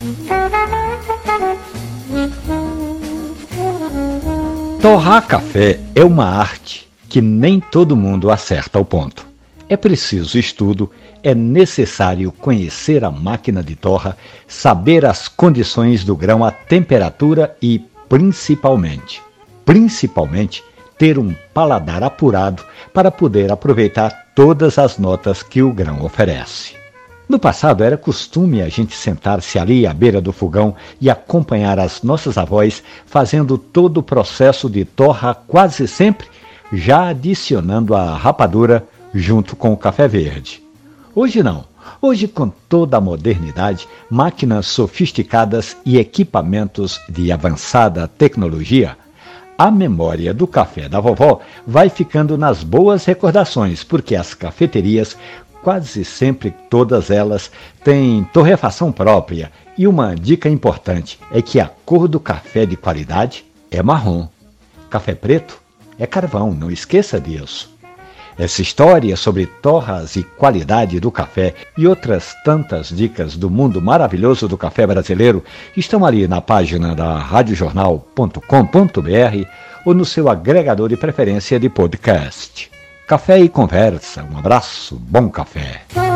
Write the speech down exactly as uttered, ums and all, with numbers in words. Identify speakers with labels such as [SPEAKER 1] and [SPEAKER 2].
[SPEAKER 1] Torrar café é uma arte que nem todo mundo acerta ao ponto. É preciso estudo, é necessário conhecer a máquina de torra, saber as condições do grão, a temperatura e, principalmente, principalmente, ter um paladar apurado para poder aproveitar todas as notas que o grão oferece. No passado era costume a gente sentar-se ali à beira do fogão e acompanhar as nossas avós fazendo todo o processo de torra quase sempre, já adicionando a rapadura junto com o café verde. Hoje não. Hoje, com toda a modernidade, máquinas sofisticadas e equipamentos de avançada tecnologia, a memória do café da vovó vai ficando nas boas recordações, porque as cafeterias, quase sempre todas elas, têm torrefação própria. E uma dica importante é que a cor do café de qualidade é marrom. Café preto é carvão, não esqueça disso. Essa história sobre torras e qualidade do café e outras tantas dicas do mundo maravilhoso do café brasileiro estão ali na página da rádio jornal ponto com ponto br ou no seu agregador de preferência de podcast. Café e conversa. Um abraço, bom café.